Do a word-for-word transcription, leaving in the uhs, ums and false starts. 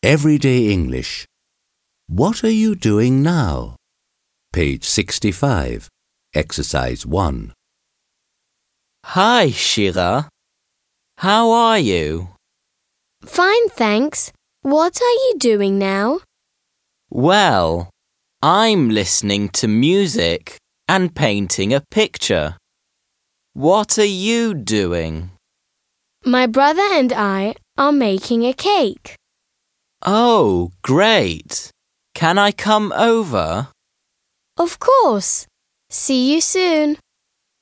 Everyday English. What are you doing now? Page sixty-five, Exercise one. Hi, Shira. How are you? Fine, thanks. What are you doing now? Well, I'm listening to music and painting a picture. What are you doing? My brother and I are making a cake. Oh, great. Can I come over? Of course. See you soon.